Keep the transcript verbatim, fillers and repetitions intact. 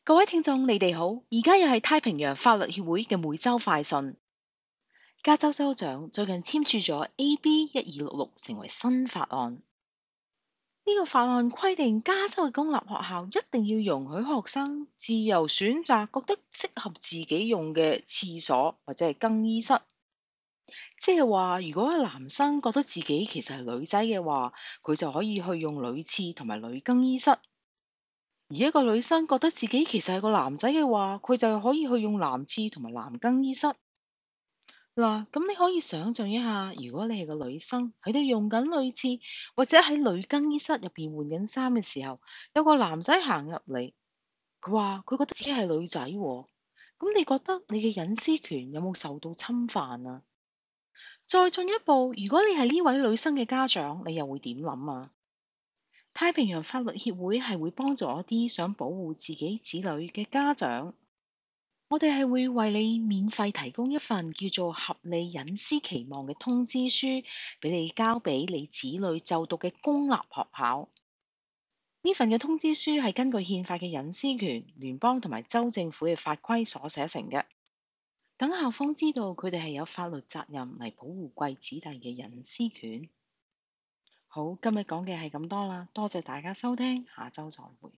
各位聽眾，你哋好，而家又係太平洋法律協會嘅每周快訊。加州州長最近簽署咗 A B 一二六六成為新法案。呢個法案規定加州嘅公立學校一定要容許學生自由選擇覺得適合自己用嘅廁所或者係更衣室。即係話，如果男生覺得自己其實係女仔嘅話，佢就可以去用女廁同埋女更衣室。而一個女生覺得自己其實係個男仔嘅話，佢就可以去用男廁同埋男更衣室。嗱，咁你可以想象一下，如果你係個女生喺度用緊女廁，或者喺女更衣室入邊換緊衫嘅時候，有個男仔行入嚟，佢話佢覺得自己係女仔喎，咁你覺得你嘅隱私權有冇受到侵犯啊？再進一步，如果你係呢位女生嘅家長，你又會點諗啊？太平洋法律協會係會幫助一啲想保護自己子女嘅家長，我哋係會為你免費提供一份叫做合理隱私期望嘅通知書，俾你交俾你子女就讀嘅公立學校。呢份嘅通知書係根據憲法嘅隱私權、聯邦同埋州政府嘅法規所寫成嘅，等校方知道佢哋係有法律責任嚟保護貴子弟嘅隱私權。好，今日講嘅係咁多啦，多謝大家收聽，下周再會。